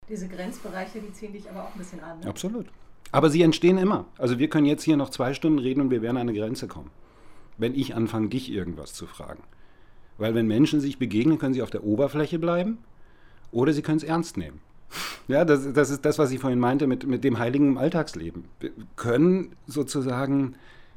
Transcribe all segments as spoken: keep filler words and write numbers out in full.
Diese Grenzbereiche, die ziehen dich aber auch ein bisschen an. Ne? Absolut. Aber sie entstehen immer. Also wir können jetzt hier noch zwei Stunden reden und wir werden an eine Grenze kommen. Wenn ich anfange, dich irgendwas zu fragen. Weil wenn Menschen sich begegnen, können sie auf der Oberfläche bleiben oder sie können es ernst nehmen. Ja, das, das ist das, was ich vorhin meinte mit, mit dem heiligen Alltagsleben. Wir können sozusagen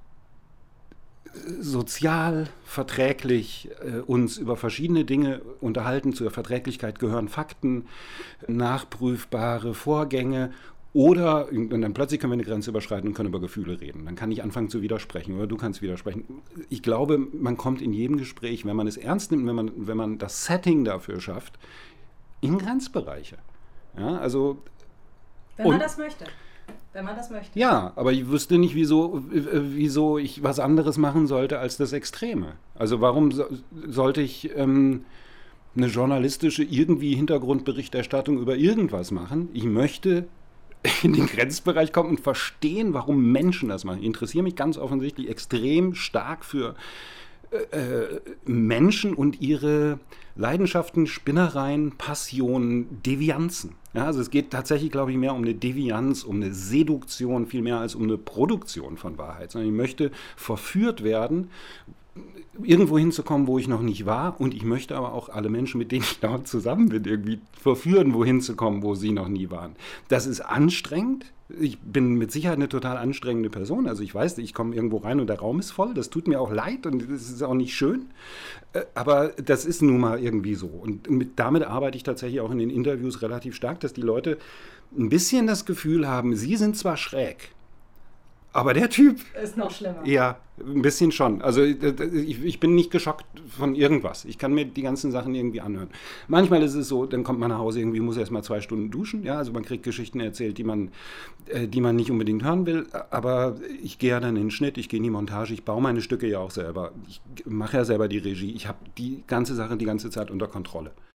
sozial verträglich äh, uns über verschiedene Dinge unterhalten. Zur Verträglichkeit gehören Fakten, nachprüfbare Vorgänge. Oder und dann plötzlich können wir eine Grenze überschreiten und können über Gefühle reden. Dann kann ich anfangen zu widersprechen oder du kannst widersprechen. Ich glaube, man kommt in jedem Gespräch, wenn man es ernst nimmt, wenn man, wenn man das Setting dafür schafft, in Grenzbereiche. Ja, also, wenn man das möchte. Wenn man das möchte. Ja, aber ich wüsste nicht, wieso, wieso ich was anderes machen sollte als das Extreme. Also warum so, sollte ich ähm, eine journalistische irgendwie Hintergrundberichterstattung über irgendwas machen? Ich möchte in den Grenzbereich kommen und verstehen, warum Menschen das machen. Ich interessiere mich ganz offensichtlich extrem stark für äh, Menschen und ihre Leidenschaften, Spinnereien, Passionen, Devianzen. Ja, also es geht tatsächlich, glaube ich, mehr um eine Devianz, um eine Seduktion, viel mehr als um eine Produktion von Wahrheit. Sondern ich möchte verführt werden, irgendwo hinzukommen, wo ich noch nicht war. Und ich möchte aber auch alle Menschen, mit denen ich noch zusammen bin, irgendwie verführen, wohin zu kommen, wo sie noch nie waren. Das ist anstrengend. Ich bin mit Sicherheit eine total anstrengende Person. Also ich weiß, ich komme irgendwo rein und der Raum ist voll. Das tut mir auch leid und das ist auch nicht schön. Aber das ist nun mal irgendwie so. Und mit, damit arbeite ich tatsächlich auch in den Interviews relativ stark, dass die Leute ein bisschen das Gefühl haben, sie sind zwar schräg, aber der Typ ist noch schlimmer. Ja, ein bisschen schon. Also ich, ich bin nicht geschockt von irgendwas. Ich kann mir die ganzen Sachen irgendwie anhören. Manchmal ist es so, dann kommt man nach Hause, irgendwie muss erst mal zwei Stunden duschen. Ja, also man kriegt Geschichten erzählt, die man, äh, die man nicht unbedingt hören will. Aber ich gehe ja dann in den Schnitt, ich gehe in die Montage, ich baue meine Stücke ja auch selber. Ich mache ja selber die Regie. Ich habe die ganze Sache die ganze Zeit unter Kontrolle.